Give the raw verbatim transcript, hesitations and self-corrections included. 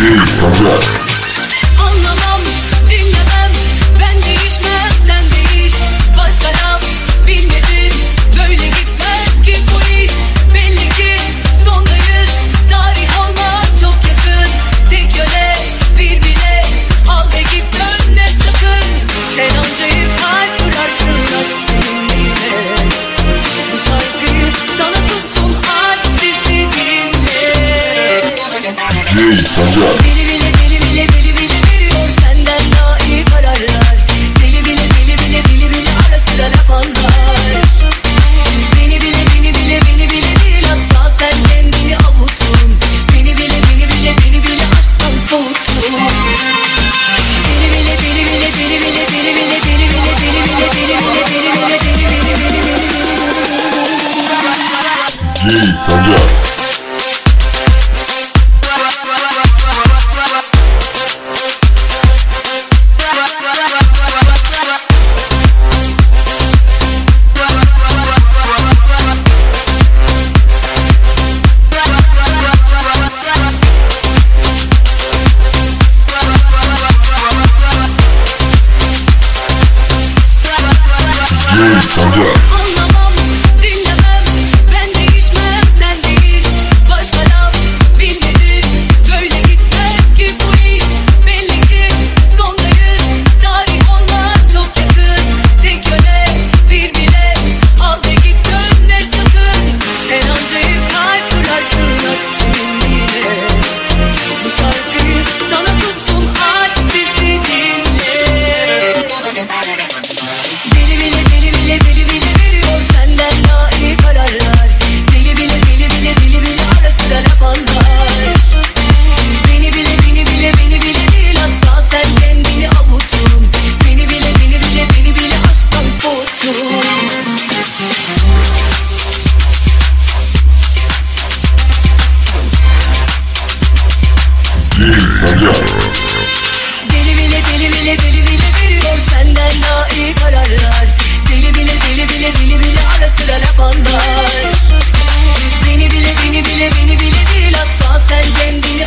Anlamam, dinlemem, ben değişmem, sen değiş. Başka laf bilmedim, böyle gitmez ki bu iş. Belli ki sondayız, tarih olmak çok yakın. Tek yöne bir bilet, al ve git dönme sakın. Sen ancayı kalp kurarsın, aşk seninle. Bu şarkıyı sana tuttum, aç sesi dinle. Deli bile deli bile deli bile veriyor senden daha iyi kararlar. Deli bile deli bile deli bile ara sıra laf anlar. Beni bile beni bile beni bile değil asla sen kendini avuttun. Beni bile beni bile beni bile aşktan soğuttun. Deli bile deli bile deli bile deli bile deli bile deli bile deli bile deli bile deli bile deli bile. Jay Sancar. Anlamam, dinlemem, ben değişmem, sen değiş. Başka laf bilmedim, böyle gitmez ki bu iş. Belli ki sondayız, tarih olmak çok yakın. Tek yöne bir bilet, al ve git dönme sakın. Sen ancayı kalp kurarsın, aşk seninle. Bu şarkıyı sana tuttum, aç sesi dinle. Deli bile deli bile deli bile veriyor senden daha iyi kararlar. Deli bile deli bile deli bile ara sıra laf anlar. Beni bile beni bile beni bile değil asla sen kendini avuttun. Beni bile beni bile beni bile aşktan soğuttun. Jay Sancar. Deli bile deli bile deli bile veriyor senden daha iyi kararlar. Deli bile deli bile deli bile ara sıra laf anlar. Beni bile beni bile beni bile değil asla sen kendini